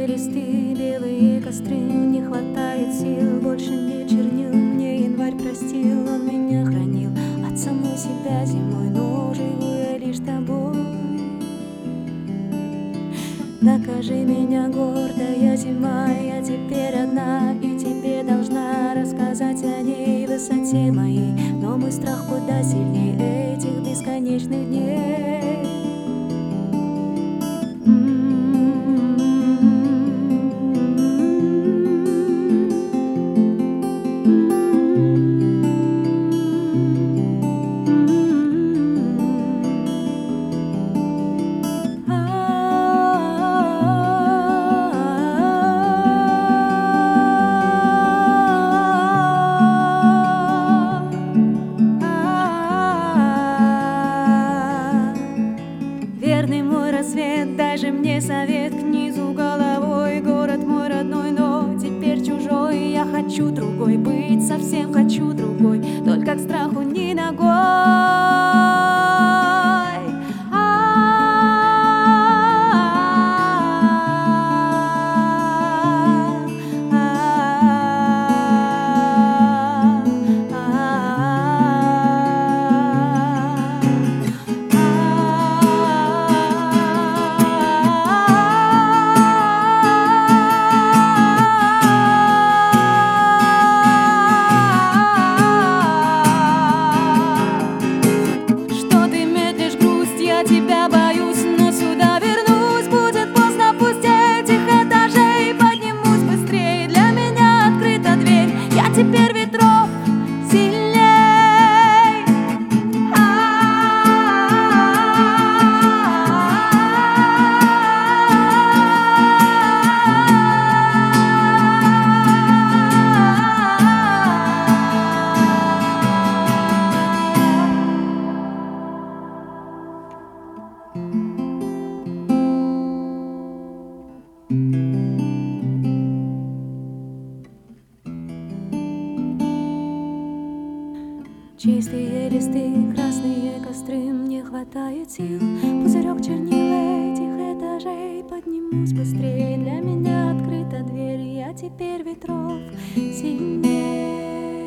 Чистые листы, белые костры, не хватает сил, больше не чернил. Мне январь простил, он меня хранил от самой себя зимой, но живу я лишь тобой. Накажи меня, гордая зима, я теперь одна, и тебе должна рассказать о ней, высоте моей. Но мой страх куда сильнее этих бесконечных дней. Верный мой рассвет, дай же мне совет к низу головой. Город мой родной, но теперь чужой. Я хочу другой быть, совсем хочу другой, только к страху ни ногой. Тебя боюсь, но сюда вернусь. Будет поздно, пустеть этих этажей. Поднимусь быстрее, для меня открыта дверь. Я теперь ветров сильней. Чистые листы, красные костры, мне хватает сил. Пузырек чернил этих этажей. Поднимусь быстрее, для меня открыта дверь. Я теперь ветров сильней.